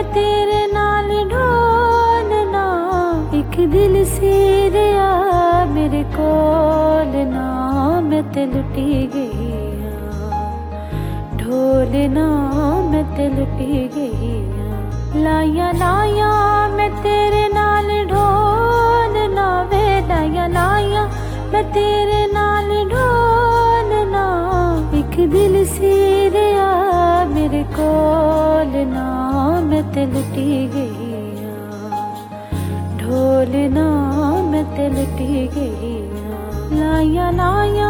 तेरे नाल ढोलना, एक दिल सीरिया मेरे कोल ना, मैं ते लुटी गई हाँ। ढोलना मैं ते लुटी गई हाँ। लाया लाया मैं तेरे नाल ढोलना वे, लाया लाया मैं तेरे नाल ढोलना, एक दिल सीरिया मेरे कोल ना, मैं ते लुटी गई हाँ। ढोलना मैं ते लुटी गई हाँ। लाया लाया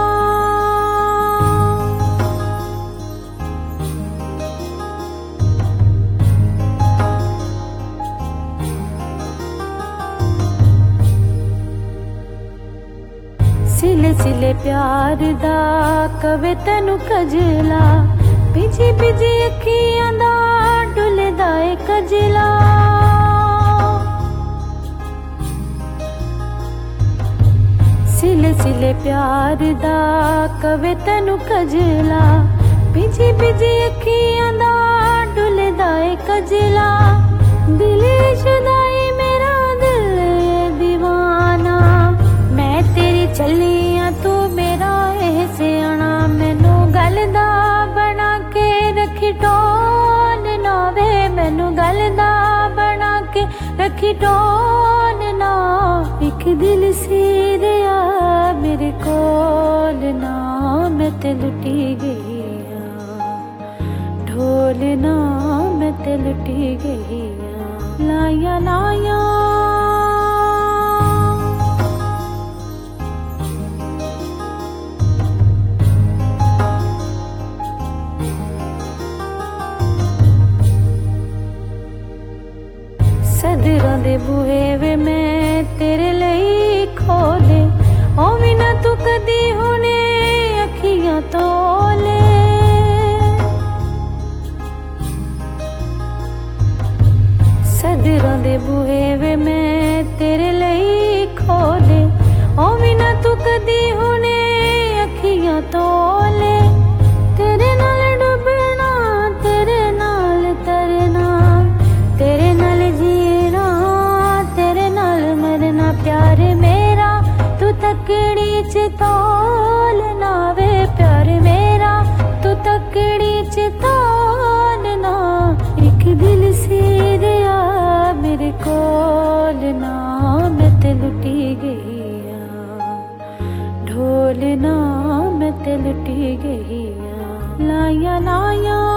सिले सिले प्यार दा कवे तैनू कजला, बिजी बिजी अखियां दा डुलदा ए कजला। सिले सिले प्यार दा कवे तैनू कजला, बिजी बिजी अखियां दा डुलदा ए कजला। दिल जुदाई मेरा दिल दीवाना, मैं तेरी चलिया तू मेरा ए सियाना। मैनू गल दा बना के रखी टोलना वे, मैनू गल दा बना के रखी टोलना, एक दिल सीरिया मेरे कोल ना, मैं ते लुटी गई हाँ। ढोलना मैं ते लुटी गई हाँ। लाया लाया सदरां दे बूहे वे मैं तेरे लई खोले, ओ भी ना तू कदी हुणे अखियां तोले। सदरां दे बूहे वे मैं तेरे लई खोले, ओ भी ना तू कदी हुणे अखियां तोले। तेरे नाल डुबना तेरे नाल तरना, तेरे नाल जीना तेरे नाल मरना, प्यार मेरा तू तकड़ी च तोलना वे, प्यार मेरा तू तकड़ी च तोलना, एक दिल सीरिया मेरे कोल ना, मैं ते लुटी गई हाँ। ढोलना मैं ते लुटी गई हाँ। लाया लाया